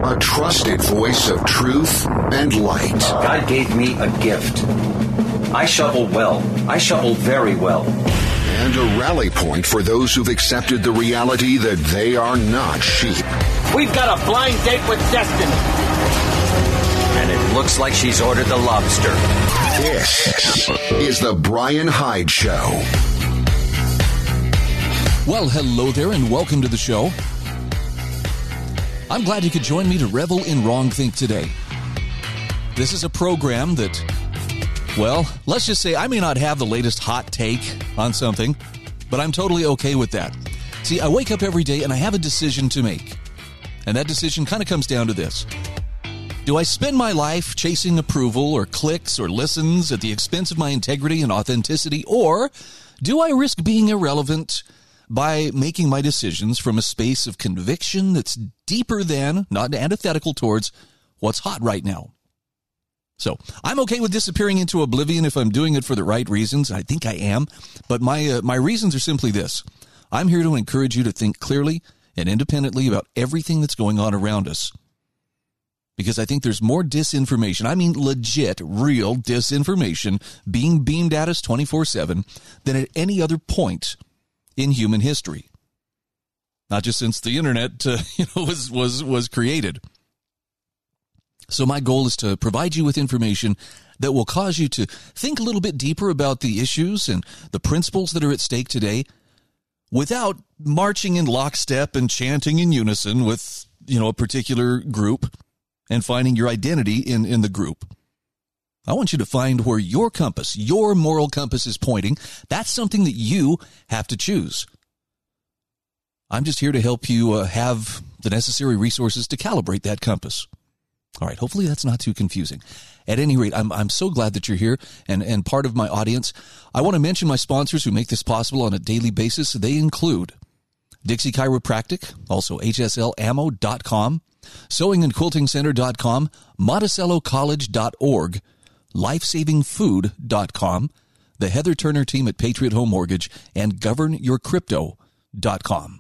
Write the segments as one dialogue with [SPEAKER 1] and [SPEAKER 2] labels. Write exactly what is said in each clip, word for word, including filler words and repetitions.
[SPEAKER 1] A trusted voice of truth and light.
[SPEAKER 2] God gave me a gift. I shovel well. I shovel very well.
[SPEAKER 1] And a rally point for those who've accepted the reality that they are not sheep.
[SPEAKER 3] We've got a blind date with destiny.
[SPEAKER 2] And it looks like she's ordered the lobster.
[SPEAKER 1] This is the Brian Hyde Show.
[SPEAKER 4] Well, hello there and welcome to the show. I'm glad you could join me to revel in Wrongthink today. This is a program that, well, let's just say I may not have the latest hot take on something, but I'm totally okay with that. See, I wake up every day and I have a decision to make. And that decision kind of comes down to this. Do I spend my life chasing approval or clicks or listens at the expense of my integrity and authenticity, or do I risk being irrelevant by making my decisions from a space of conviction that's deeper than, not antithetical towards, what's hot right now? So I'm okay with disappearing into oblivion if I'm doing it for the right reasons. I think I am. But my uh, my reasons are simply this. I'm here to encourage you to think clearly and independently about everything that's going on around us. Because I think there's more disinformation, I mean legit, real disinformation, being beamed at us twenty-four seven than at any other point in human history. Not just since the internet uh, you know, was, was, was created. So my goal is to provide you with information that will cause you to think a little bit deeper about the issues and the principles that are at stake today without marching in lockstep and chanting in unison with, you know, a particular group and finding your identity in, in the group. I want you to find where your compass, your moral compass is pointing. That's something that you have to choose. I'm just here to help you uh, have the necessary resources to calibrate that compass. All right, hopefully that's not too confusing. At any rate, I'm I'm so glad that you're here and, and part of my audience. I want to mention my sponsors who make this possible on a daily basis. They include Dixie Chiropractic, also H S L ammo dot com, sewing and quilting center dot com, monticello college dot org, life saving food dot com, the Heather Turner team at Patriot Home Mortgage, and govern your crypto dot com.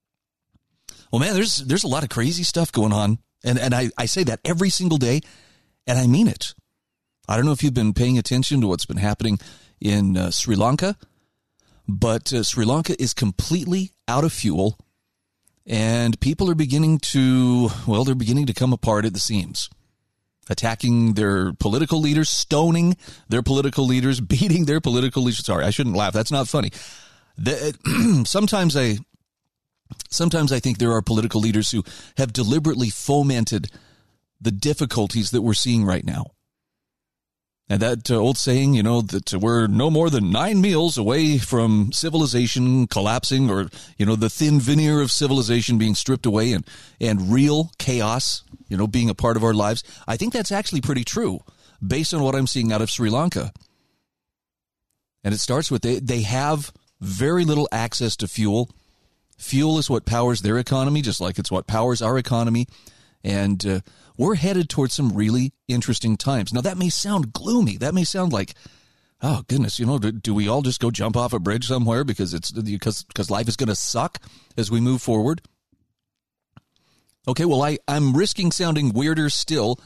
[SPEAKER 4] Well, man, there's there's a lot of crazy stuff going on. And and I, I say that every single day, and I mean it. I don't know if you've been paying attention to what's been happening in uh, Sri Lanka, but uh, Sri Lanka is completely out of fuel, and people are beginning to, well, they're beginning to come apart at the seams. Attacking their political leaders, stoning their political leaders, beating their political leaders. Sorry, I shouldn't laugh. That's not funny. The, sometimes I... Sometimes I think there are political leaders who have deliberately fomented the difficulties that we're seeing right now. And that uh, old saying, you know, that we're no more than nine meals away from civilization collapsing, or, you know, the thin veneer of civilization being stripped away and, and real chaos, you know, being a part of our lives. I think that's actually pretty true based on what I'm seeing out of Sri Lanka. And it starts with they, they have very little access to fuel. Fuel is what powers their economy, just like it's what powers our economy. And uh, we're headed towards some really interesting times. Now, that may sound gloomy. That may sound like, oh, goodness, you know, do, do we all just go jump off a bridge somewhere because it's because because life is going to suck as we move forward? Okay, well, I, I'm risking sounding weirder still,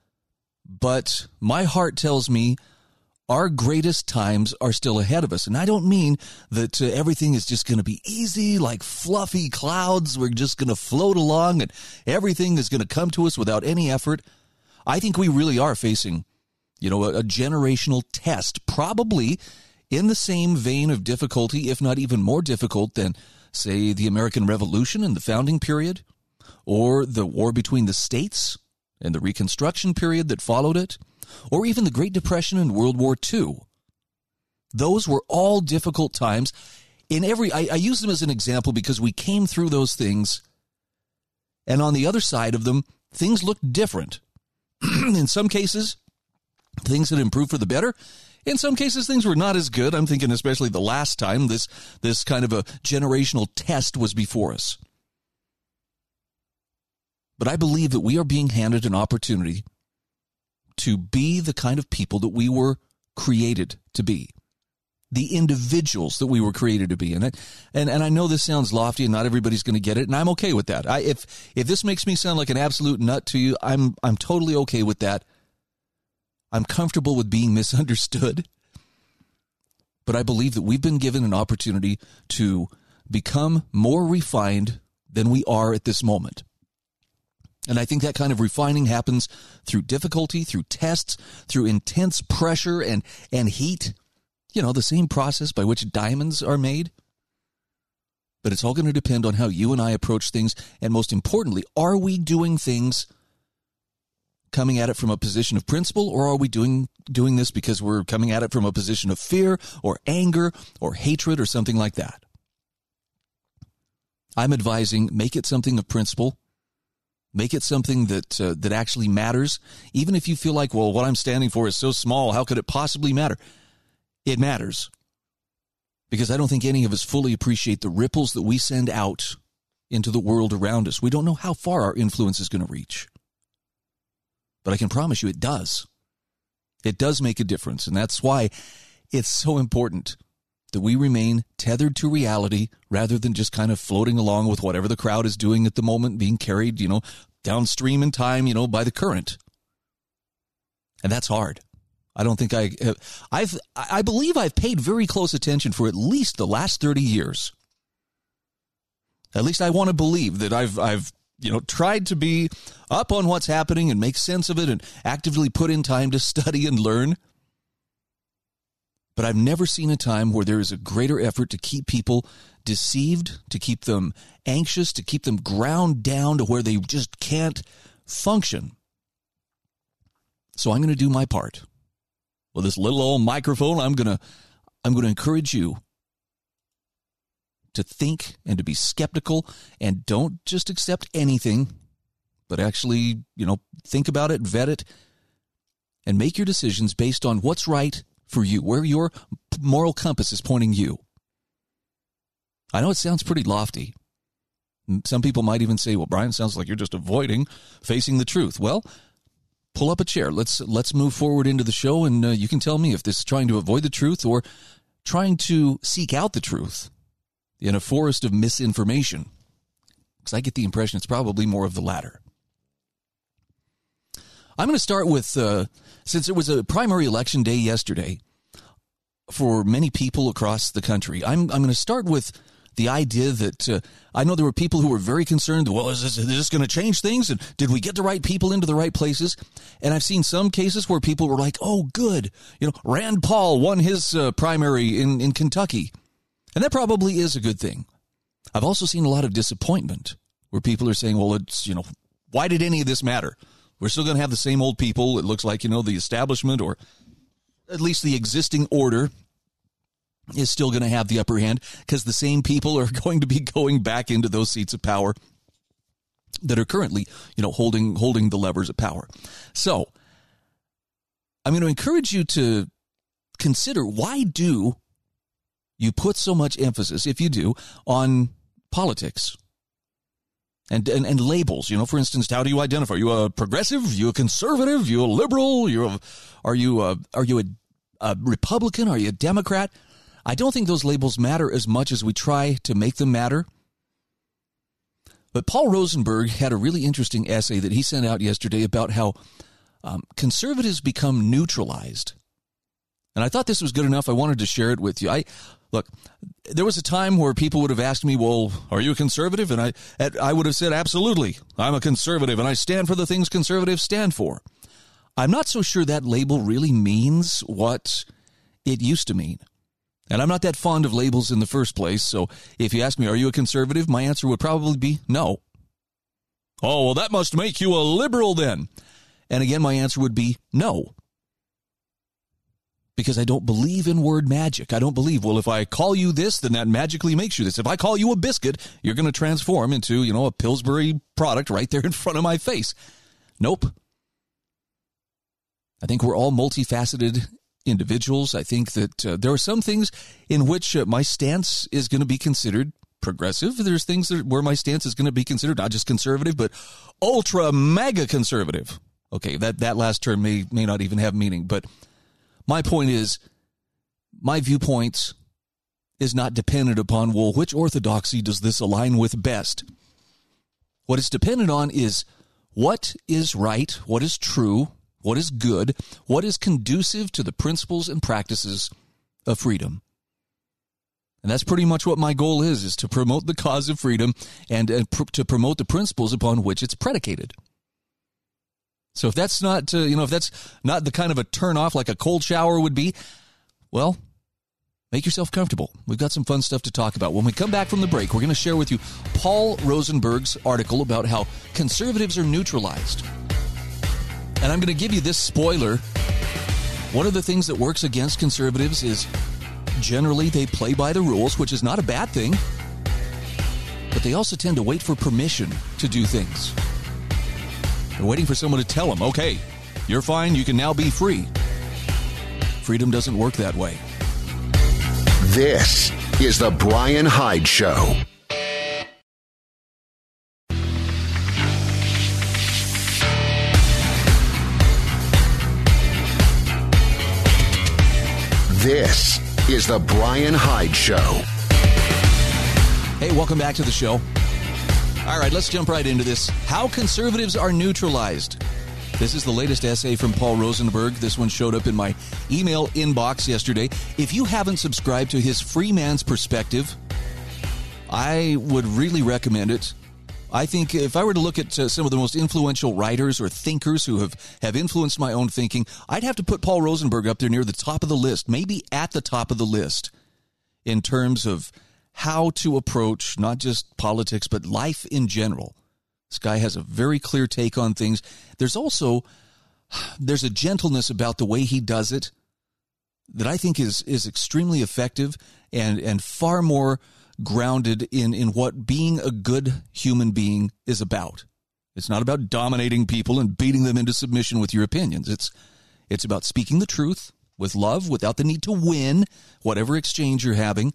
[SPEAKER 4] but my heart tells me our greatest times are still ahead of us. And I don't mean that uh, everything is just going to be easy, like fluffy clouds. We're just going to float along and everything is going to come to us without any effort. I think we really are facing, you know, a, a generational test, probably in the same vein of difficulty, if not even more difficult than, say, the American Revolution and the founding period, or the war between the states and the Reconstruction period that followed it, or even the Great Depression and World War Two. Those were all difficult times. In every, I, I use them as an example because we came through those things, and on the other side of them, things looked different. In some cases, things had improved for the better. In some cases, things were not as good. I'm thinking especially the last time this, this kind of a generational test was before us. But I believe that we are being handed an opportunity to be the kind of people that we were created to be. the individuals that we were created to be. And it, and and I know this sounds lofty and not everybody's going to get it, and I'm okay with that. I, if if this makes me sound like an absolute nut to you, I'm I'm totally okay with that. I'm comfortable with being misunderstood. But I believe that we've been given an opportunity to become more refined than we are at this moment. And I think that kind of refining happens through difficulty, through tests, through intense pressure and, and heat. You know, the same process by which diamonds are made. But it's all going to depend on how you and I approach things. And most importantly, are we doing things coming at it from a position of principle, or are we doing doing this because we're coming at it from a position of fear or anger or hatred or something like that? I'm advising, make it something of principle. Make it something that uh, that actually matters. Even if you feel like, well, what I'm standing for is so small, how could it possibly matter? It matters. Because I don't think any of us fully appreciate the ripples that we send out into the world around us. We don't know how far our influence is going to reach. But I can promise you it does. It does make a difference. And that's why it's so important that we remain tethered to reality rather than just kind of floating along with whatever the crowd is doing at the moment, being carried, you know, downstream in time, you know, by the current. And that's hard. I don't think I have, I've, I believe I've paid very close attention for at least the last thirty years. At least I want to believe that I've, I've, you know, tried to be up on what's happening and make sense of it and actively put in time to study and learn. But I've never seen a time where there is a greater effort to keep people deceived, to keep them anxious, to keep them ground down to where they just can't function. So I'm going to do my part. With this little old microphone, I'm going to I'm going to encourage you to think and to be skeptical, and don't just accept anything, but actually, you know, think about it, vet it, and make your decisions based on what's right for you, where your moral compass is pointing you. I know it sounds pretty lofty. Some people might even say, well, Brian, sounds like you're just avoiding facing the truth. Well, pull up a chair. Let's let's move forward into the show, and uh, you can tell me if this is trying to avoid the truth or trying to seek out the truth in a forest of misinformation. Because I get the impression it's probably more of the latter. I'm going to start with, uh, since it was a primary election day yesterday for many people across the country, I'm, I'm going to start with the idea that uh, I know there were people who were very concerned, well, is this, is this going to change things? And did we get the right people into the right places? And I've seen some cases where people were like, oh, good. You know, Rand Paul won his uh, primary in, in Kentucky. And that probably is a good thing. I've also seen a lot of disappointment where people are saying, well, it's, you know, why did any of this matter? We're still going to have the same old people. It looks like, you know, the establishment, or at least the existing order, is still going to have the upper hand because the same people are going to be going back into those seats of power that are currently, you know, holding holding the levers of power. So I'm going to encourage you to consider, why do you put so much emphasis, if you do, on politics and, and and labels? You know, for instance, how do you identify? Are you a progressive? Are you a conservative? Are you a liberal? You're a, are you a, are you a, a Republican? Are you a Democrat? I don't think those labels matter as much as we try to make them matter. But Paul Rosenberg had a really interesting essay that he sent out yesterday about how um, conservatives become neutralized. And I thought this was good enough. I wanted to share it with you. I Look, there was a time where people would have asked me, well, are you a conservative? And I I would have said, absolutely, I'm a conservative, and I stand for the things conservatives stand for. I'm not so sure that label really means what it used to mean. And I'm not that fond of labels in the first place, so if you ask me, are you a conservative? My answer would probably be no. Oh, well, that must make you a liberal then. And again, my answer would be no. Because I don't believe in word magic. I don't believe, well, if I call you this, then that magically makes you this. If I call you a biscuit, you're going to transform into, you know, a Pillsbury product right there in front of my face. Nope. I think we're all multifaceted individuals. I think that uh, there are some things in which uh, my stance is going to be considered progressive. There's things that, where my stance is going to be considered not just conservative, but ultra mega conservative. Okay, that, that last term may, may not even have meaning, but my point is, my viewpoint is not dependent upon, well, which orthodoxy does this align with best? What it's dependent on is what is right, what is true, what is good, what is conducive to the principles and practices of freedom. And that's pretty much what my goal is, is to promote the cause of freedom and, and pr- to promote the principles upon which it's predicated. So if that's not, uh, you know, if that's not the kind of a turn off like a cold shower would be, well, make yourself comfortable. We've got some fun stuff to talk about. When we come back from the break, we're going to share with you Paul Rosenberg's article about how conservatives are neutralized. And I'm going to give you this spoiler. One of the things that works against conservatives is generally they play by the rules, which is not a bad thing, but they also tend to wait for permission to do things. They're waiting for someone to tell them, okay, you're fine, you can now be free. Freedom doesn't work that way.
[SPEAKER 1] This is the Brian Hyde Show. This is the Brian Hyde Show.
[SPEAKER 4] Hey, welcome back to the show. All right, let's jump right into this. How conservatives are neutralized. This is the latest essay from Paul Rosenberg. This one showed up in my email inbox yesterday. If you haven't subscribed to his Free Man's Perspective, I would really recommend it. I think if I were to look at uh, some of the most influential writers or thinkers who have, have influenced my own thinking, I'd have to put Paul Rosenberg up there near the top of the list, maybe at the top of the list in terms of how to approach not just politics, but life in general. This guy has a very clear take on things. There's also, there's a gentleness about the way he does it that I think is is extremely effective and, and far more grounded in, in what being a good human being is about. It's not about dominating people and beating them into submission with your opinions. It's it's about speaking the truth with love without the need to win whatever exchange you're having.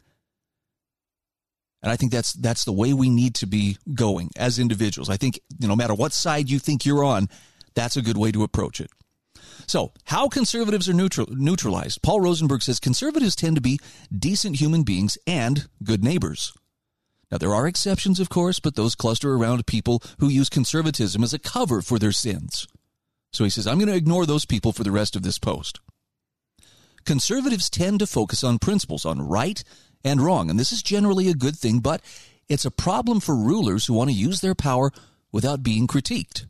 [SPEAKER 4] And I think that's that's the way we need to be going as individuals. I think, you know, no matter what side you think you're on, that's a good way to approach it. So, how conservatives are neutral, neutralized. Paul Rosenberg says conservatives tend to be decent human beings and good neighbors. Now, there are exceptions, of course, but those cluster around people who use conservatism as a cover for their sins. So he says, I'm going to ignore those people for the rest of this post. Conservatives tend to focus on principles, on right and wrong, and this is generally a good thing, but it's a problem for rulers who want to use their power without being critiqued.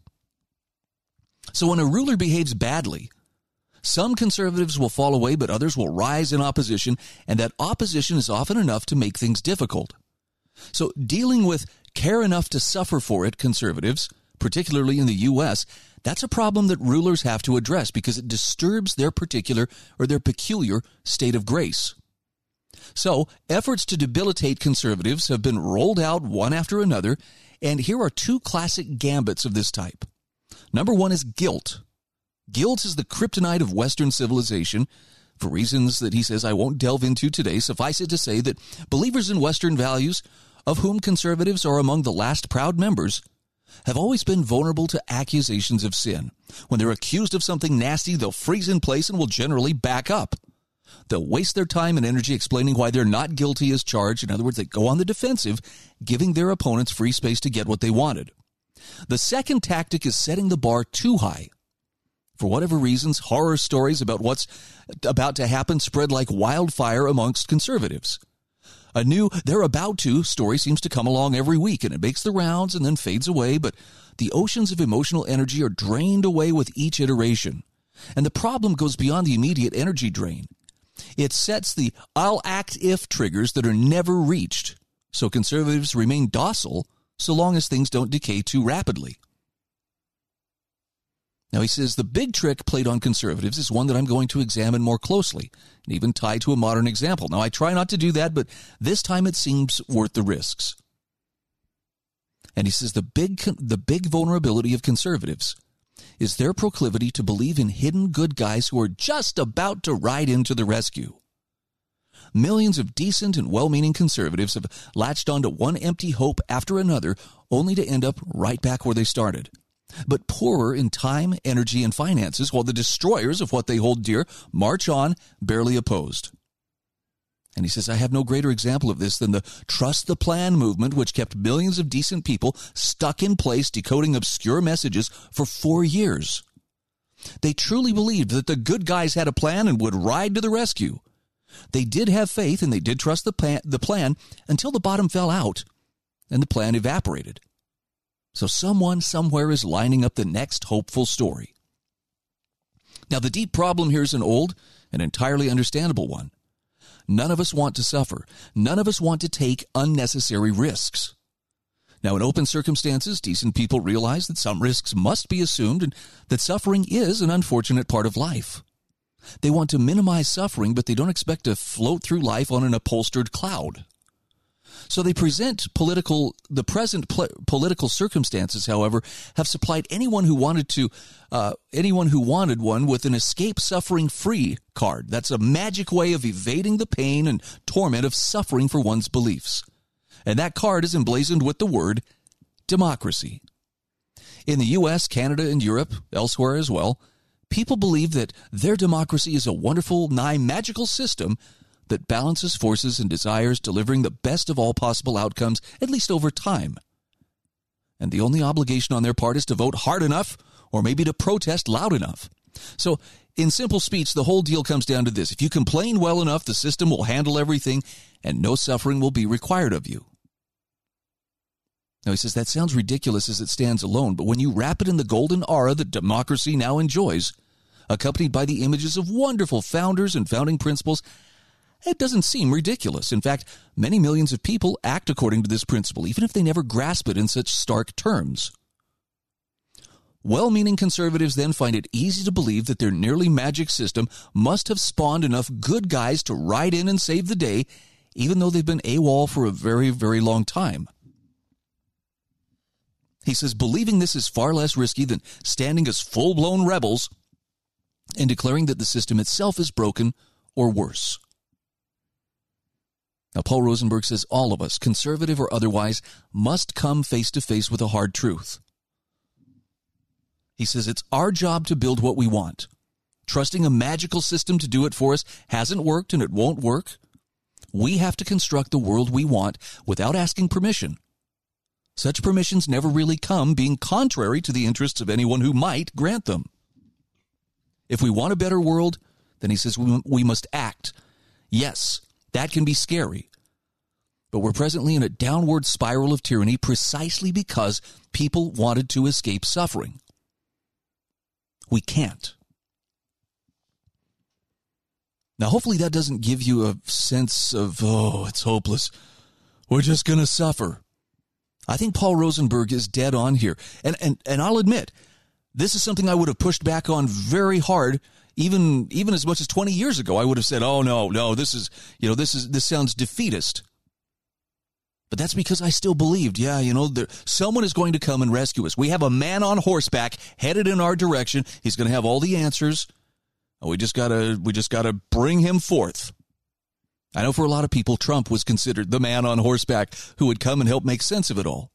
[SPEAKER 4] So when a ruler behaves badly, some conservatives will fall away, but others will rise in opposition, and that opposition is often enough to make things difficult. So dealing with care enough to suffer for it conservatives, particularly in the U S, that's a problem that rulers have to address because it disturbs their particular or their peculiar state of grace. So efforts to debilitate conservatives have been rolled out one after another, and here are two classic gambits of this type. Number one is guilt. Guilt is the kryptonite of Western civilization. For reasons that he says I won't delve into today, suffice it to say that believers in Western values, of whom conservatives are among the last proud members, have always been vulnerable to accusations of sin. When they're accused of something nasty, they'll freeze in place and will generally back up. They'll waste their time and energy explaining why they're not guilty as charged. In other words, they go on the defensive, giving their opponents free space to get what they wanted. The second tactic is setting the bar too high. For whatever reasons, horror stories about what's about to happen spread like wildfire amongst conservatives. A new "they're about to" story seems to come along every week, and it makes the rounds and then fades away, but the oceans of emotional energy are drained away with each iteration. And the problem goes beyond the immediate energy drain. It sets the "I'll act if" triggers that are never reached, so conservatives remain docile so long as things don't decay too rapidly. Now, he says the big trick played on conservatives is one that I'm going to examine more closely and even tie to a modern example. Now, I try not to do that, but this time it seems worth the risks. And he says the big, the big vulnerability of conservatives is their proclivity to believe in hidden good guys who are just about to ride into the rescue. Millions of decent and well-meaning conservatives have latched onto one empty hope after another, only to end up right back where they started, but poorer in time, energy, and finances, while the destroyers of what they hold dear march on, barely opposed. And he says, I have no greater example of this than the Trust the Plan movement, which kept millions of decent people stuck in place decoding obscure messages for four years. They truly believed that the good guys had a plan and would ride to the rescue. They did have faith and they did trust the plan, the plan until the bottom fell out and the plan evaporated. So someone somewhere is lining up the next hopeful story. Now, the deep problem here is an old and entirely understandable one. None of us want to suffer. None of us want to take unnecessary risks. Now, in open circumstances, decent people realize that some risks must be assumed and that suffering is an unfortunate part of life. They want to minimize suffering, but they don't expect to float through life on an upholstered cloud. So they present political, the present pl- political circumstances, however, have supplied anyone who wanted to, uh, anyone who wanted one with an escape suffering free card. That's a magic way of evading the pain and torment of suffering for one's beliefs. And that card is emblazoned with the word democracy. In the U S, Canada, and Europe, elsewhere as well, people believe that their democracy is a wonderful, nigh magical system that balances forces and desires, delivering the best of all possible outcomes, at least over time. And the only obligation on their part is to vote hard enough, or maybe to protest loud enough. So, in simple speech, the whole deal comes down to this. If you complain well enough, the system will handle everything, and no suffering will be required of you. Now, he says that sounds ridiculous as it stands alone, but when you wrap it in the golden aura that democracy now enjoys, accompanied by the images of wonderful founders and founding principles, it doesn't seem ridiculous. In fact, many millions of people act according to this principle, even if they never grasp it in such stark terms. Well-meaning conservatives then find it easy to believe that their nearly magic system must have spawned enough good guys to ride in and save the day, even though they've been AWOL for a very, very long time. He says believing this is far less risky than standing as full-blown rebels and declaring that the system itself is broken or worse. Now, Paul Rosenberg says all of us, conservative or otherwise, must come face to face with a hard truth. He says it's our job to build what we want. Trusting a magical system to do it for us hasn't worked and it won't work. We have to construct the world we want without asking permission. Such permissions never really come, being contrary to the interests of anyone who might grant them. If we want a better world, then he says we, we must act. Yes, that can be scary. But we're presently in a downward spiral of tyranny precisely because people wanted to escape suffering. We can't. Now, hopefully that doesn't give you a sense of, oh, it's hopeless. We're just going to suffer. I think Paul Rosenberg is dead on here. And, and, and I'll admit, this is something I would have pushed back on very hard. Even even as much as twenty years ago, I would have said, "Oh no, no, this is you know this is this sounds defeatist." But that's because I still believed, yeah, you know, there, someone is going to come and rescue us. We have a man on horseback headed in our direction. He's going to have all the answers. We just gotta we just gotta bring him forth. I know for a lot of people, Trump was considered the man on horseback who would come and help make sense of it all.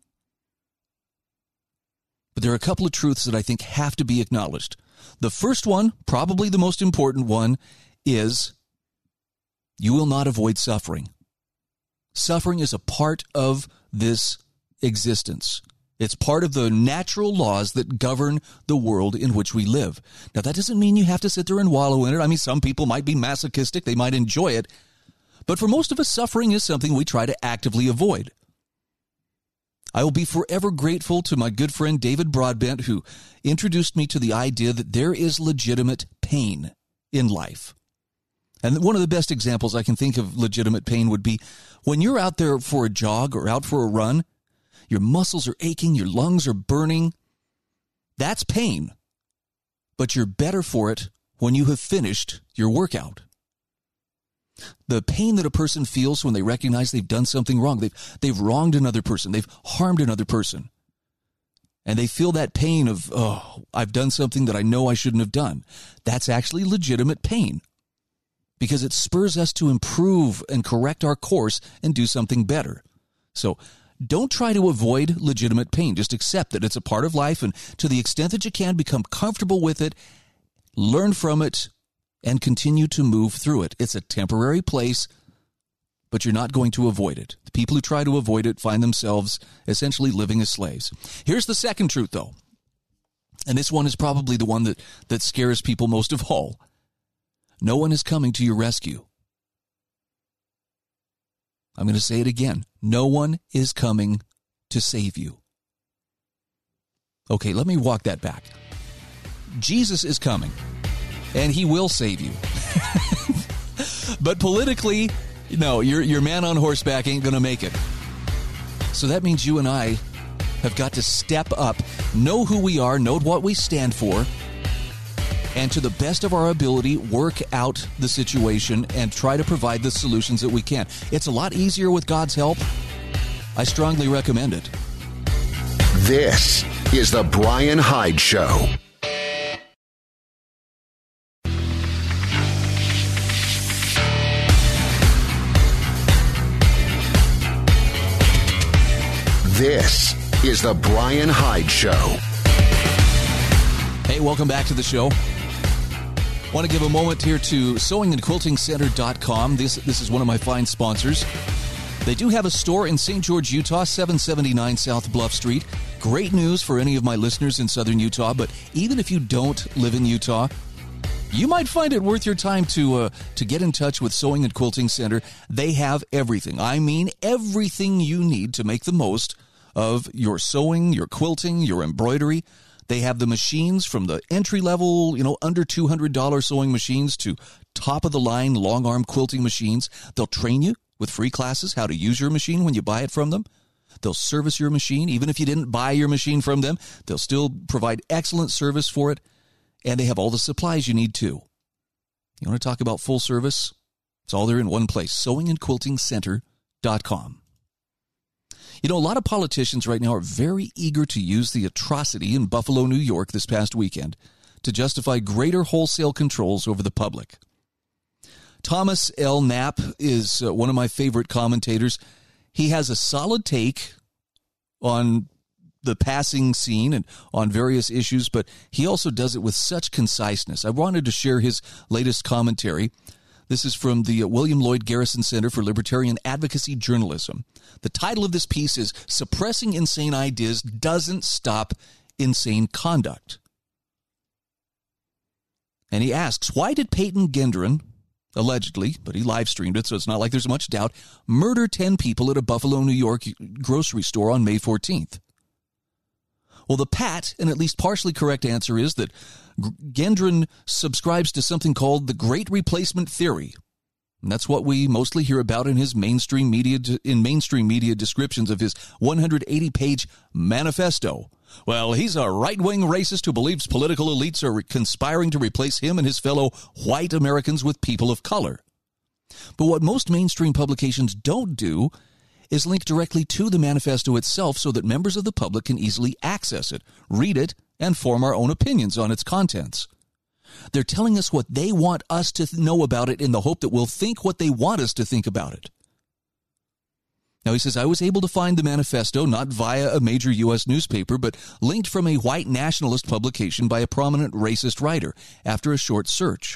[SPEAKER 4] But there are a couple of truths that I think have to be acknowledged. The first one, probably the most important one, is you will not avoid suffering. Suffering is a part of this existence. It's part of the natural laws that govern the world in which we live. Now, that doesn't mean you have to sit there and wallow in it. I mean, some people might be masochistic. They might enjoy it. But for most of us, suffering is something we try to actively avoid. I will be forever grateful to my good friend David Broadbent, who introduced me to the idea that there is legitimate pain in life. And one of the best examples I can think of legitimate pain would be when you're out there for a jog or out for a run, your muscles are aching, your lungs are burning. That's pain. But you're better for it when you have finished your workout. The pain that a person feels when they recognize they've done something wrong, they've, they've wronged another person, they've harmed another person. And they feel that pain of, oh, I've done something that I know I shouldn't have done. That's actually legitimate pain because it spurs us to improve and correct our course and do something better. So don't try to avoid legitimate pain. Just accept that it's a part of life, and to the extent that you can, become comfortable with it, learn from it, and continue to move through it. It's a temporary place, but you're not going to avoid it. The people who try to avoid it find themselves essentially living as slaves. Here's the second truth, though, and this one is probably the one that, that scares people most of all. No one is coming to your rescue. I'm going to say it again. No one is coming to save you. Okay, let me walk that back. Jesus is coming, and he will save you. But politically, no, your, your man on horseback ain't going to make it. So that means you and I have got to step up, know who we are, know what we stand for, and to the best of our ability, work out the situation and try to provide the solutions that we can. It's a lot easier with God's help. I strongly recommend it.
[SPEAKER 1] This is the Brian Hyde Show. This is the Brian Hyde Show.
[SPEAKER 4] Hey, welcome back to the show. Want to give a moment here to sewing and quilting center dot com. This, this is one of my fine sponsors. They do have a store in Saint George, Utah, seven seventy-nine South Bluff Street. Great news for any of my listeners in southern Utah, but even if you don't live in Utah, you might find it worth your time to uh, to get in touch with Sewing and Quilting Center. They have everything. I mean, everything you need to make the most of your sewing, your quilting, your embroidery. They have the machines from the entry-level, you know, under two hundred dollars sewing machines to top-of-the-line long-arm quilting machines. They'll train you with free classes how to use your machine when you buy it from them. They'll service your machine. Even if you didn't buy your machine from them, they'll still provide excellent service for it. And they have all the supplies you need, too. You want to talk about full service? It's all there in one place, sewing and quilting center dot com. You know, a lot of politicians right now are very eager to use the atrocity in Buffalo, New York this past weekend to justify greater wholesale controls over the public. Thomas L. Knapp is uh, one of my favorite commentators. He has a solid take on the passing scene and on various issues, but he also does it with such conciseness. I wanted to share his latest commentary. This is from the William Lloyd Garrison Center for Libertarian Advocacy Journalism. The title of this piece is Suppressing Insane Ideas Doesn't Stop Insane Conduct. And he asks, why did Peyton Gendron, allegedly, but he live streamed it, so it's not like there's much doubt, murder ten people at a Buffalo, New York grocery store on May fourteenth? Well, the pat and at least partially correct answer is that Gendron subscribes to something called the Great Replacement Theory. And that's what we mostly hear about in his mainstream media in mainstream media descriptions of his one hundred eighty page manifesto. Well, he's a right-wing racist who believes political elites are conspiring to replace him and his fellow white Americans with people of color. But what most mainstream publications don't do is link directly to the manifesto itself so that members of the public can easily access it, read it, and form our own opinions on its contents. They're telling us what they want us to know about it in the hope that we'll think what they want us to think about it. Now, he says, I was able to find the manifesto not via a major U S newspaper, but linked from a white nationalist publication by a prominent racist writer after a short search.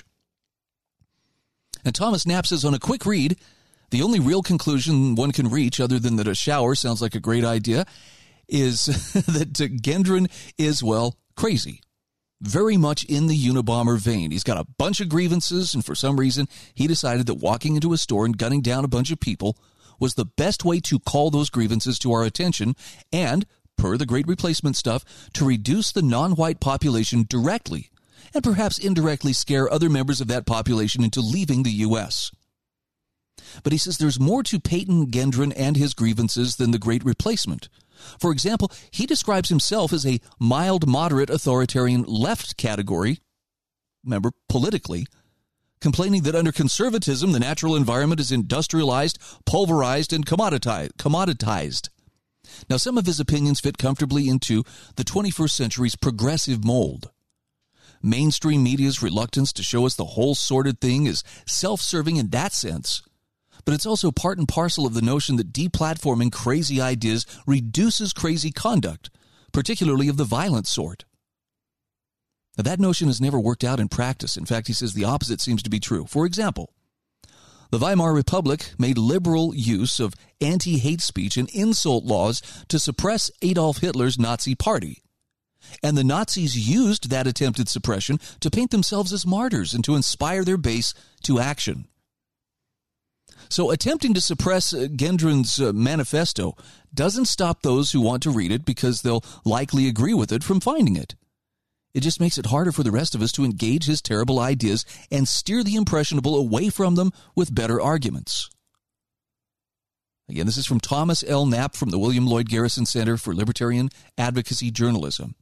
[SPEAKER 4] And Thomas Knapp says, on a quick read, the only real conclusion one can reach, other than that a shower sounds like a great idea, is that Gendron is, well, crazy. Very much in the Unabomber vein. He's got a bunch of grievances, and for some reason, he decided that walking into a store and gunning down a bunch of people was the best way to call those grievances to our attention and, per the Great Replacement stuff, to reduce the non-white population directly and perhaps indirectly scare other members of that population into leaving the U S But he says there's more to Peyton Gendron and his grievances than the Great Replacement. For example, he describes himself as a mild, moderate, authoritarian left category, remember, politically, complaining that under conservatism, the natural environment is industrialized, pulverized, and commoditized. Now, some of his opinions fit comfortably into the twenty-first century's progressive mold. Mainstream media's reluctance to show us the whole sordid thing is self-serving in that sense, but it's also part and parcel of the notion that deplatforming crazy ideas reduces crazy conduct, particularly of the violent sort. Now, that notion has never worked out in practice. In fact, he says the opposite seems to be true. For example, The Weimar Republic made liberal use of anti-hate speech and insult laws to suppress Adolf Hitler's Nazi party. And the Nazis used that attempted suppression to paint themselves as martyrs and to inspire their base to action. So attempting to suppress Gendron's uh, manifesto doesn't stop those who want to read it because they'll likely agree with it from finding it. It just makes it harder for the rest of us to engage his terrible ideas and steer the impressionable away from them with better arguments. Again, this is from Thomas L. Knapp from the William Lloyd Garrison Center for Libertarian Advocacy Journalism.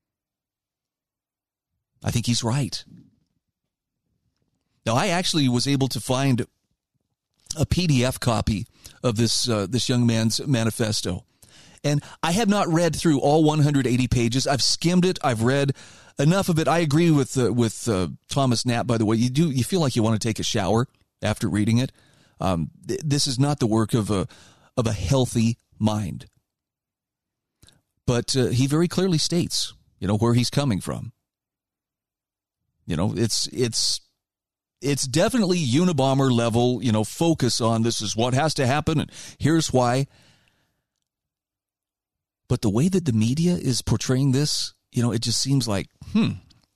[SPEAKER 4] I think he's right. Now, I actually was able to find a P D F copy of this uh, this young man's manifesto. And I have not read through all one hundred eighty pages. I've skimmed it. I've read enough of it. I agree with uh, with uh, Thomas Knapp, by the way. You do you feel like you want to take a shower after reading it. Um, th- this is not the work of a of a healthy mind. But uh, he very clearly states, you know, where he's coming from. You know, it's it's it's definitely Unabomber level, you know, focus on this is what has to happen and here's why. But the way that the media is portraying this, you know, it just seems like, hmm,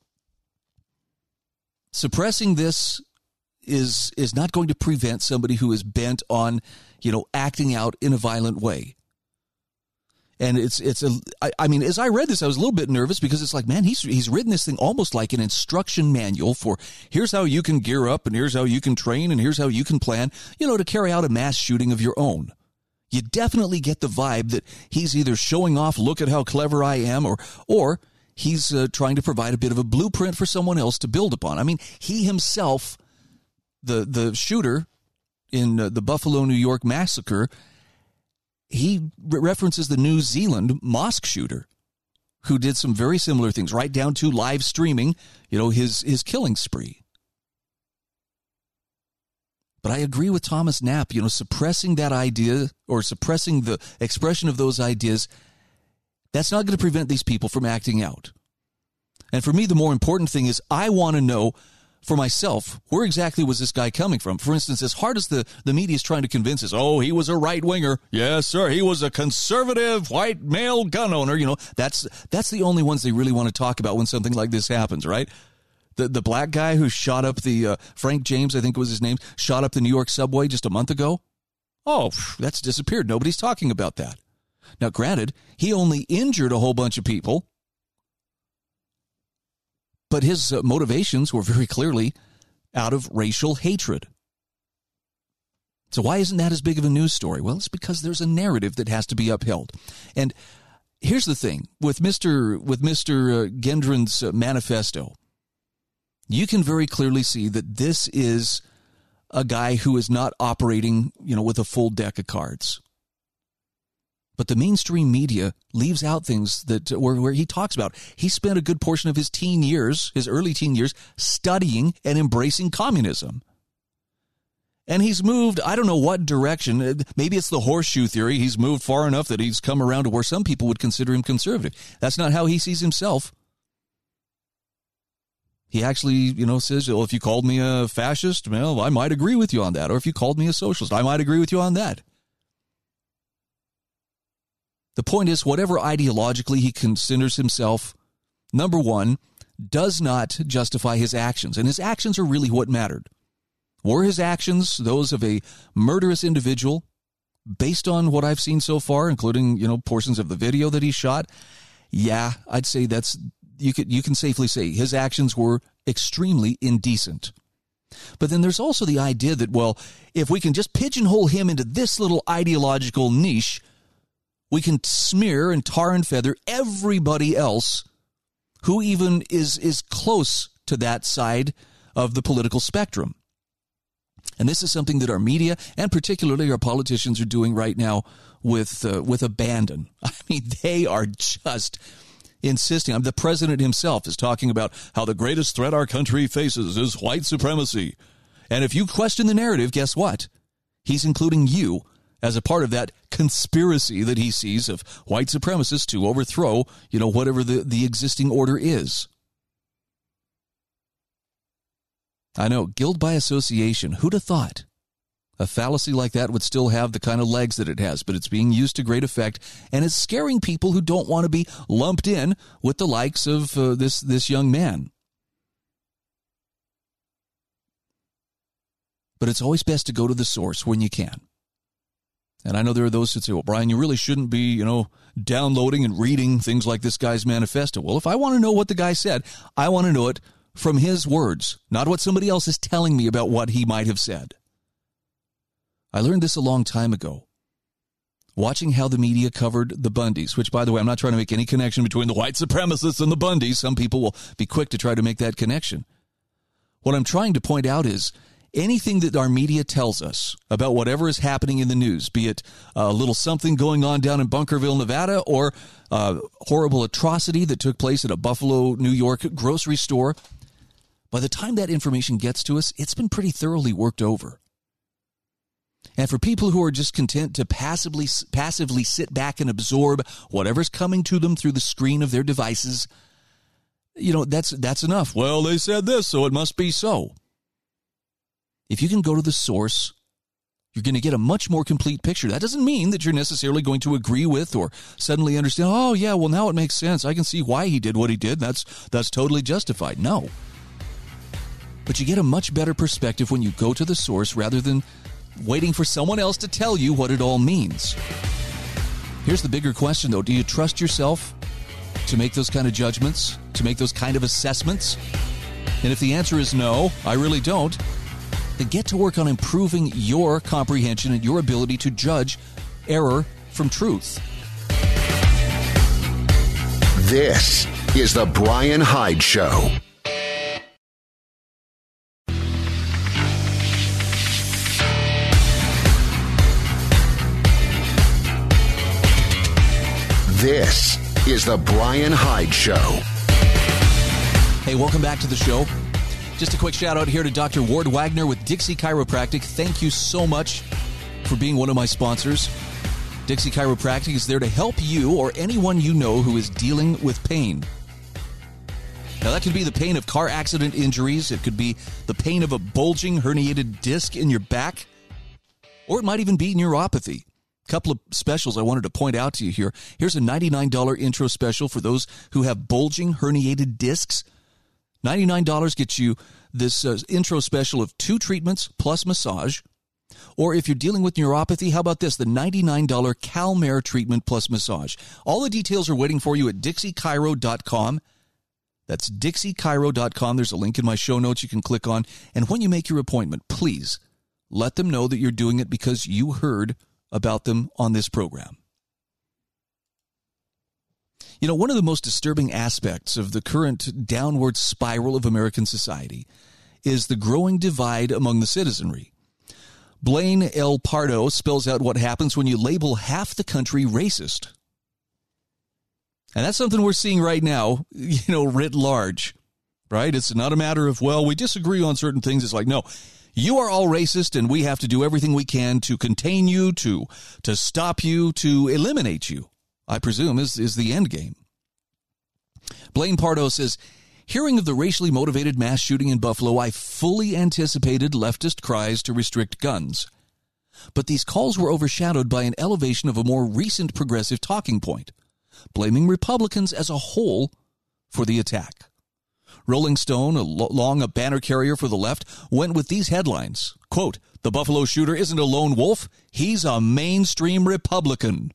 [SPEAKER 4] suppressing this is is not going to prevent somebody who is bent on, you know, acting out in a violent way. And it's it's a I, I mean, as I read this, I was a little bit nervous because it's like, man, he's he's written this thing almost like an instruction manual for here's how you can gear up and here's how you can train and here's how you can plan, you know, to carry out a mass shooting of your own. You definitely get the vibe that he's either showing off, look at how clever I am, or or he's uh, trying to provide a bit of a blueprint for someone else to build upon. I mean, he himself, the the shooter in uh, the Buffalo, New York massacre, he re- references the New Zealand mosque shooter who did some very similar things, right down to live streaming, you know, his his killing spree. But I agree with Thomas Knapp, you know, suppressing that idea or suppressing the expression of those ideas, that's not going to prevent these people from acting out. And for me, the more important thing is I want to know for myself, where exactly was this guy coming from? For instance, as hard as the, the media is trying to convince us, oh, he was a right-winger. Yes, sir, he was a conservative white male gun owner. You know, that's that's the only ones they really want to talk about when something like this happens, right? The the black guy who shot up the, uh, Frank James, I think was his name, shot up the New York subway just a month ago. Oh, that's disappeared. Nobody's talking about that. Now, granted, he only injured a whole bunch of people, but his uh, motivations were very clearly out of racial hatred. So why isn't that as big of a news story? Well, it's because there's a narrative that has to be upheld. And here's the thing. With Mister with Mister Uh, Gendron's uh, manifesto, you can very clearly see that this is a guy who is not operating, you know, with a full deck of cards. But the mainstream media leaves out things that where, where he talks about. He spent a good portion of his teen years, his early teen years, studying and embracing communism. And he's moved, I don't know what direction. Maybe it's the horseshoe theory. He's moved far enough that he's come around to where some people would consider him conservative. That's not how he sees himself. He actually, you know, says, well, if you called me a fascist, well, I might agree with you on that. Or if you called me a socialist, I might agree with you on that. The point is, whatever ideologically he considers himself, number one, does not justify his actions. And his actions are really what mattered. Were his actions those of a murderous individual, based on what I've seen so far, including, you know, portions of the video that he shot? Yeah, I'd say that's, you could, you can safely say his actions were extremely indecent. But then there's also the idea that, well, if we can just pigeonhole him into this little ideological niche, we can smear and tar and feather everybody else who even is is close to that side of the political spectrum. And this is something that our media and particularly our politicians are doing right now with uh, with abandon. I mean, they are just insisting. I mean, the president himself is talking about how the greatest threat our country faces is white supremacy. And if you question the narrative, guess what? He's including you as a part of that conspiracy that he sees of white supremacists to overthrow, you know, whatever the, the existing order is. I know, guilt by association. Who'd have thought? A fallacy like that would still have the kind of legs that it has, but it's being used to great effect, and it's scaring people who don't want to be lumped in with the likes of uh, this, this young man. But it's always best to go to the source when you can. And I know there are those who say, well, Brian, you really shouldn't be, you know, downloading and reading things like this guy's manifesto. Well, if I want to know what the guy said, I want to know it from his words, not what somebody else is telling me about what he might have said. I learned this a long time ago, watching how the media covered the Bundys, which, by the way, I'm not trying to make any connection between the white supremacists and the Bundys. Some people will be quick to try to make that connection. What I'm trying to point out is anything that our media tells us about whatever is happening in the news, be it a little something going on down in Bunkerville, Nevada, or a horrible atrocity that took place at a Buffalo, New York grocery store, by the time that information gets to us, it's been pretty thoroughly worked over. And for people who are just content to passively passively sit back and absorb whatever's coming to them through the screen of their devices, you know, that's that's enough. Well, they said this, so it must be so. If you can go to the source, you're going to get a much more complete picture. That doesn't mean that you're necessarily going to agree with or suddenly understand, oh, yeah, well, now it makes sense. I can see why he did what he did. That's that's totally justified. No. But you get a much better perspective when you go to the source rather than waiting for someone else to tell you what it all means. Here's the bigger question, though. Do you trust yourself to make those kind of judgments, to make those kind of assessments? And if the answer is no, I really don't, then get to work on improving your comprehension and your ability to judge error from truth.
[SPEAKER 1] This is the Brian Hyde Show. This is the Brian Hyde Show.
[SPEAKER 4] Hey, welcome back to the show. Just a quick shout out here to Doctor Ward Wagner with Dixie Chiropractic. Thank you so much for being one of my sponsors. Dixie Chiropractic is there to help you or anyone you know who is dealing with pain. Now, that could be the pain of car accident injuries. It could be the pain of a bulging herniated disc in your back. Or it might even be neuropathy. A couple of specials I wanted to point out to you here. Here's a ninety-nine dollars intro special for those who have bulging herniated discs. ninety-nine dollars gets you this uh, intro special of two treatments plus massage. Or if you're dealing with neuropathy, how about this? The ninety-nine dollars CalMare treatment plus massage. All the details are waiting for you at Dixie Chiro dot com. That's Dixie Chiro dot com. There's a link in my show notes you can click on. And when you make your appointment, please let them know that you're doing it because you heard about them on this program. You know, one of the most disturbing aspects of the current downward spiral of American society is the growing divide among the citizenry. Blaine L. Pardo spells out what happens when you label half the country racist. And that's something we're seeing right now, you know, writ large, right? It's not a matter of, well, we disagree on certain things. It's like, no, you are all racist, and we have to do everything we can to contain you, to to stop you, to eliminate you, I presume, is, is the end game. Blaine Pardo says, hearing of the racially motivated mass shooting in Buffalo, I fully anticipated leftist cries to restrict guns. But these calls were overshadowed by an elevation of a more recent progressive talking point, blaming Republicans as a whole for the attack. Rolling Stone, along a banner carrier for the left, went with these headlines. Quote, the Buffalo shooter isn't a lone wolf, he's a mainstream Republican.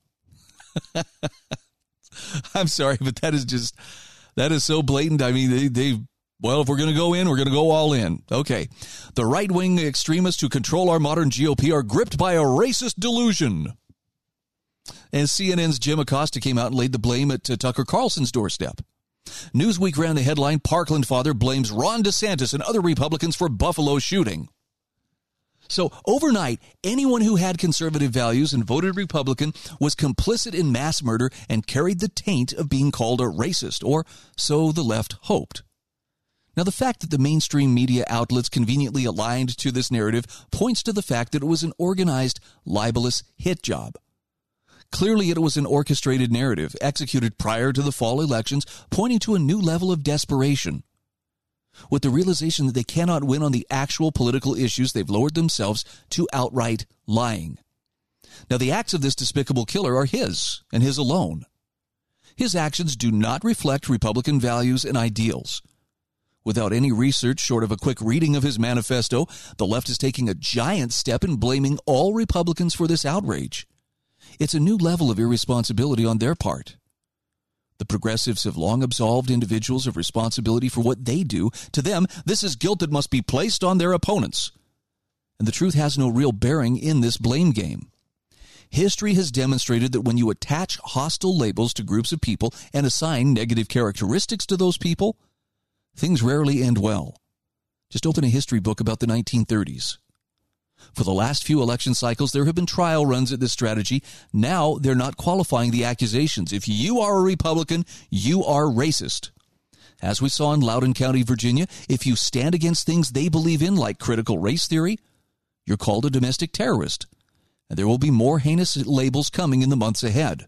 [SPEAKER 4] I'm sorry, but that is just, that is so blatant. I mean, they, they well, if we're going to go in, we're going to go all in. Okay. The right-wing extremists who control our modern G O P are gripped by a racist delusion. And C N N's Jim Acosta came out and laid the blame at uh, Tucker Carlson's doorstep. Newsweek ran the headline, Parkland father blames Ron DeSantis and other Republicans for Buffalo shooting. So overnight, anyone who had conservative values and voted Republican was complicit in mass murder and carried the taint of being called a racist, or so the left hoped. Now, the fact that the mainstream media outlets conveniently aligned to this narrative points to the fact that it was an organized, libelous hit job. Clearly, it was an orchestrated narrative executed prior to the fall elections, pointing to a new level of desperation. with the realization that they cannot win on the actual political issues they've lowered themselves to outright lying. Now, the acts of this despicable killer are his, and his alone. His actions do not reflect Republican values and ideals. Without any research short of a quick reading of his manifesto, the left is taking a giant step in blaming all Republicans for this outrage. It's a new level of irresponsibility on their part. The progressives have long absolved individuals of responsibility for what they do. To them, this is guilt that must be placed on their opponents. And the truth has no real bearing in this blame game. History has demonstrated that when you attach hostile labels to groups of people and assign negative characteristics to those people, things rarely end well. Just open a history book about the nineteen thirties. For the last few election cycles, there have been trial runs at this strategy. Now they're not qualifying the accusations. If you are a Republican, you are racist. As we saw in Loudoun County, Virginia, if you stand against things they believe in, like critical race theory, you're called a domestic terrorist. And there will be more heinous labels coming in the months ahead.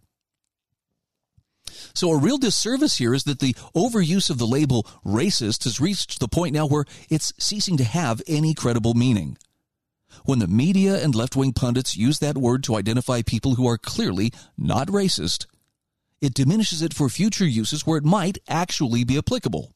[SPEAKER 4] So a real disservice here is that the overuse of the label racist has reached the point now where it's ceasing to have any credible meaning. When the media and left-wing pundits use that word to identify people who are clearly not racist, it diminishes it for future uses where it might actually be applicable.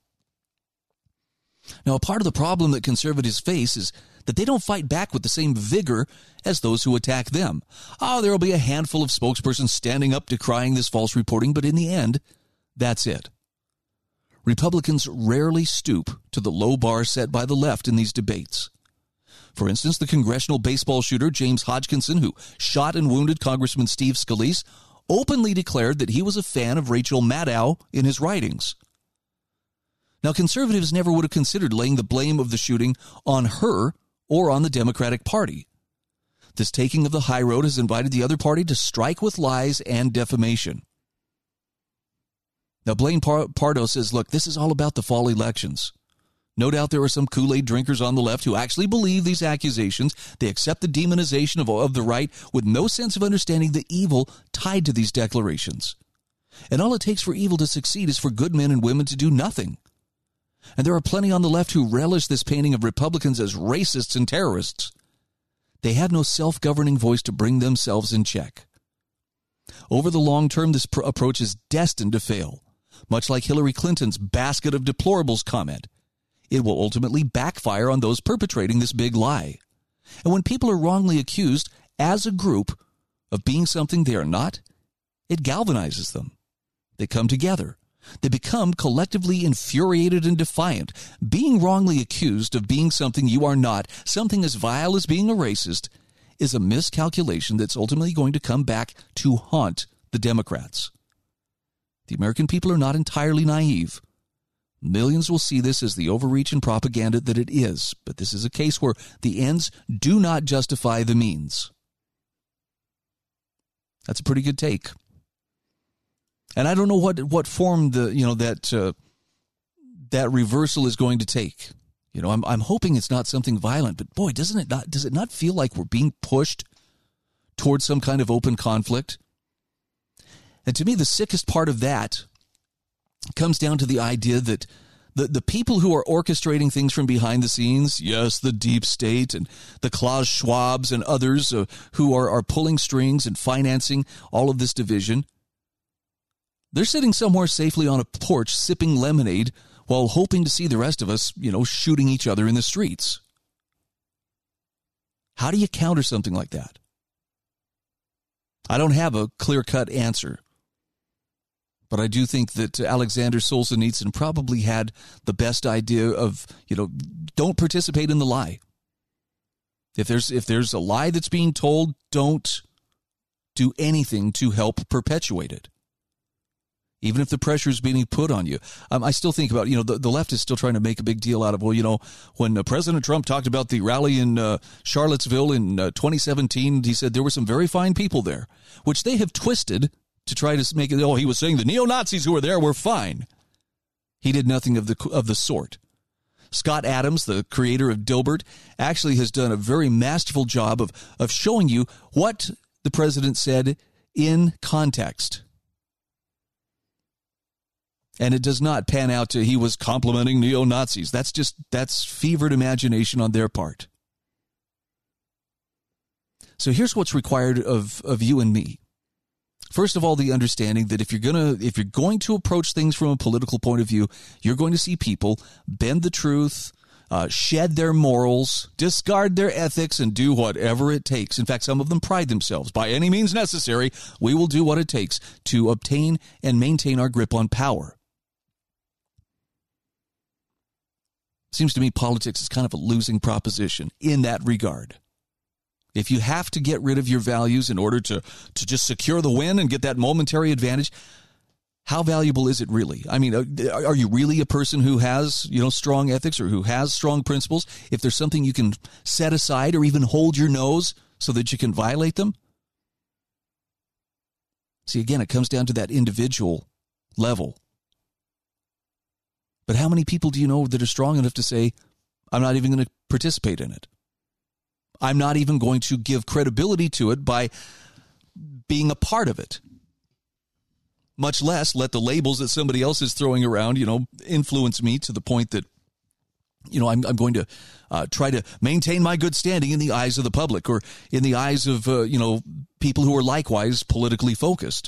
[SPEAKER 4] Now, a part of the problem that conservatives face is that they don't fight back with the same vigor as those who attack them. Oh, there will be a handful of spokespersons standing up decrying this false reporting, but in the end, that's it. Republicans rarely stoop to the low bar set by the left in these debates. For instance, the congressional baseball shooter James Hodgkinson, who shot and wounded Congressman Steve Scalise, openly declared that he was a fan of Rachel Maddow in his writings. Now, conservatives never would have considered laying the blame of the shooting on her or on the Democratic Party. This taking of the high road has invited the other party to strike with lies and defamation. Now, Blaine Pardo says, look, this is all about the fall elections. No doubt there are some Kool-Aid drinkers on the left who actually believe these accusations. They accept the demonization of, of the right with no sense of understanding the evil tied to these declarations. And all it takes for evil to succeed is for good men and women to do nothing. And there are plenty on the left who relish this painting of Republicans as racists and terrorists. They have no self-governing voice to bring themselves in check. Over the long term, this pr- approach is destined to fail. Much like Hillary Clinton's basket of deplorables comment, it will ultimately backfire on those perpetrating this big lie. And when people are wrongly accused as a group of being something they are not, it galvanizes them. They come together. They become collectively infuriated and defiant. Being wrongly accused of being something you are not, something as vile as being a racist, is a miscalculation that's ultimately going to come back to haunt the Democrats. The American people are not entirely naive. Millions will see this as the overreach and propaganda that it is, but this is a case where the ends do not justify the means. That's a pretty good take. And I don't know what what form the you know that uh, that reversal is going to take. You know, I'm I'm hoping it's not something violent, but boy, doesn't it not does it not feel like we're being pushed towards some kind of open conflict? And to me, the sickest part of that comes down to the idea that the, the people who are orchestrating things from behind the scenes, yes, the deep state and the Klaus Schwabs and others uh, who are, are pulling strings and financing all of this division, they're sitting somewhere safely on a porch sipping lemonade while hoping to see the rest of us, you know, shooting each other in the streets. How do you counter something like that? I don't have a clear-cut answer. But I do think that Alexander Solzhenitsyn probably had the best idea of, you know, don't participate in the lie. If there's if there's a lie that's being told, don't do anything to help perpetuate it. Even if the pressure is being put on you. Um, I still think about, you know, the, the left is still trying to make a big deal out of, well, you know, when uh, President Trump talked about the rally in uh, Charlottesville in uh, twenty seventeen, he said there were some very fine people there, which they have twisted to try to make it, oh, he was saying the neo-Nazis who were there were fine. He did nothing of the of the sort. Scott Adams, the creator of Dilbert, actually has done a very masterful job of, of showing you what the president said in context. And it does not pan out to he was complimenting neo-Nazis. That's just, that's fevered imagination on their part. So here's what's required of, of you and me. First of all, the understanding that if you're gonna if you're going to approach things from a political point of view, you're going to see people bend the truth, uh, shed their morals, discard their ethics, and do whatever it takes. In fact, some of them pride themselves. By any means necessary, we will do what it takes to obtain and maintain our grip on power. Seems to me politics is kind of a losing proposition in that regard. If you have to get rid of your values in order to, to just secure the win and get that momentary advantage, how valuable is it really? I mean, are you really a person who has, you know, strong ethics or who has strong principles? If there's something you can set aside or even hold your nose so that you can violate them? See, again, it comes down to that individual level. But how many people do you know that are strong enough to say, I'm not even going to participate in it? I'm not even going to give credibility to it by being a part of it. Much less let the labels that somebody else is throwing around, you know, influence me to the point that, you know, I'm, I'm going to uh, try to maintain my good standing in the eyes of the public or in the eyes of, uh, you know, people who are likewise politically focused.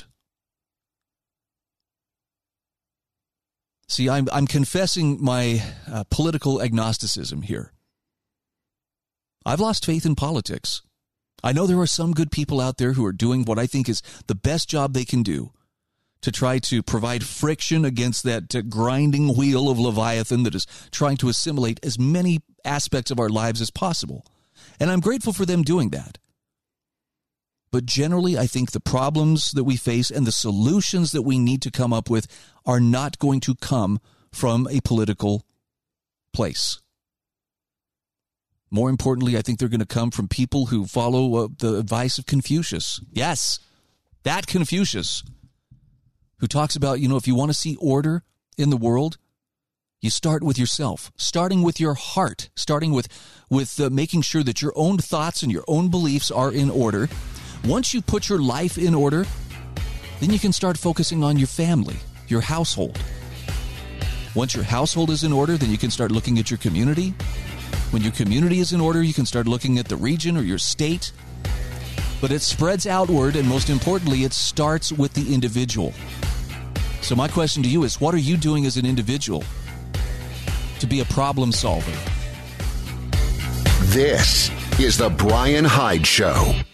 [SPEAKER 4] See, I'm, I'm confessing my uh, political agnosticism here. I've lost faith in politics. I know there are some good people out there who are doing what I think is the best job they can do to try to provide friction against that uh, grinding wheel of Leviathan that is trying to assimilate as many aspects of our lives as possible. And I'm grateful for them doing that. But generally, I think the problems that we face and the solutions that we need to come up with are not going to come from a political place. More importantly, I think they're going to come from people who follow uh, the advice of Confucius. Yes, that Confucius, who talks about, you know, if you want to see order in the world, you start with yourself, starting with your heart, starting with, with uh, making sure that your own thoughts and your own beliefs are in order. Once you put your life in order, then you can start focusing on your family, your household. Once your household is in order, then you can start looking at your community. When your community is in order, you can start looking at the region or your state. But it spreads outward, and most importantly, it starts with the individual. So my question to you is, what are you doing as an individual to be a problem solver?
[SPEAKER 1] This is the Brian Hyde Show.